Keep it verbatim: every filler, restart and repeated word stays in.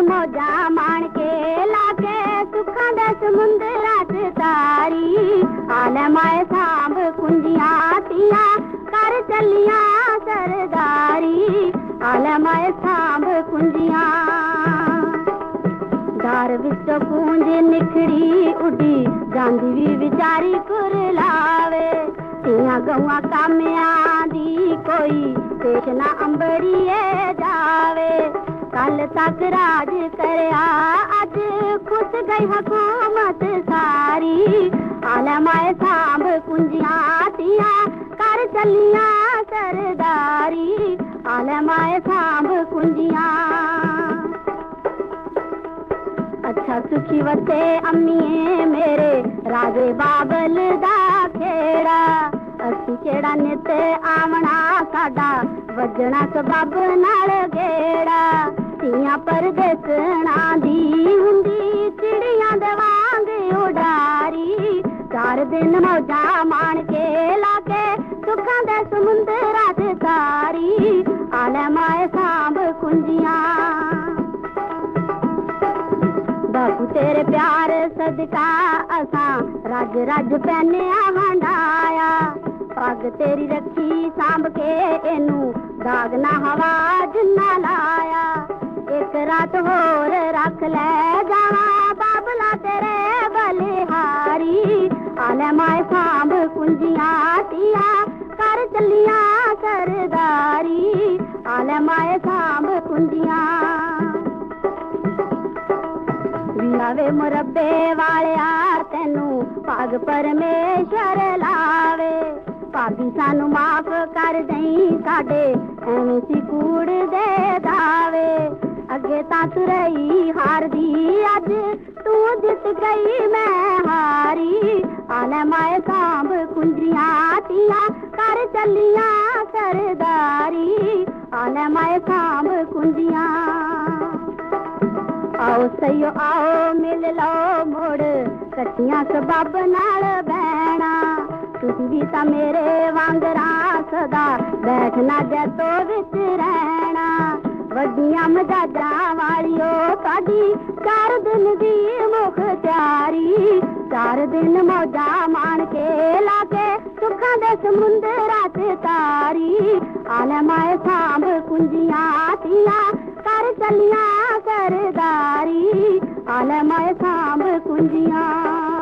मौजा माण के लाके सुखां दे समुंदरा च तारी आले माए सांभ कुंजियां तियां कर चलियां सरदारी आले माए सांभ कुंजियां दार विचों पूंज निखड़ी उडी जांदी वी विचारी कुरलावे तियां गौआं कामियां दी कोई पेश ना अंबड़िए जावे कल तक राज करया अज खुश गई हुकूमत सारी आले माए सांभ कुंजियां तियां कर चलियां सरदारी आले माए सांभ कुंजियां अच्छा सुखी वसे अम्मीए मेरे राजे बाबल दा खेड़ा असी केड़ा नित आवना साडा वजना सबब नाल गेड़ा तियां परदेसना दी हुंदी चिड़ियां दे वांग उडारी चार दिन मौजा माण के लाके सुखां दे समुंदरा च तारी आले माए सांभ कुंजियां बापू तेरे प्यार सदका असां रज रज पैनिया हंडाया पग तेरी रखी सांभ के एनू दाग ना हवा जिन्ना लाया एक रात होर रख ले जावा बाबला तेरे बलिहारी आले माए सांभ कुंजियां तिया कर चलियां सरदारी आले माए सांभ कुंजियां लावे मुरब्बे वालिया तेनू पग परमेश्वर लावे भाभी सानू माफ कर दई साडे एवें सी कूड़ दे दावे अगे तां तू रही हार दी अज तू जित गई मैं हारी आले माए सांभ कुंजियां तियां कर चलियां सरदारी आले माए सांभ कुंजियां आओ सयो आओ मिल लो मुड़ कट्टियां सबब नाल बैणा तुसी भी तां मेरे वांगरा सदा बैठना जैतो विच रहना वड्डियां मजाजां वालियो साडी चार दिन दी मुख्तियारी चार दिन मौजा माण के लाके सुखां दे समुंदरा च तारी आले माए सांभ कुंजियां तियां कर चलियां सरदारी आले माए सांभ कुंजियां।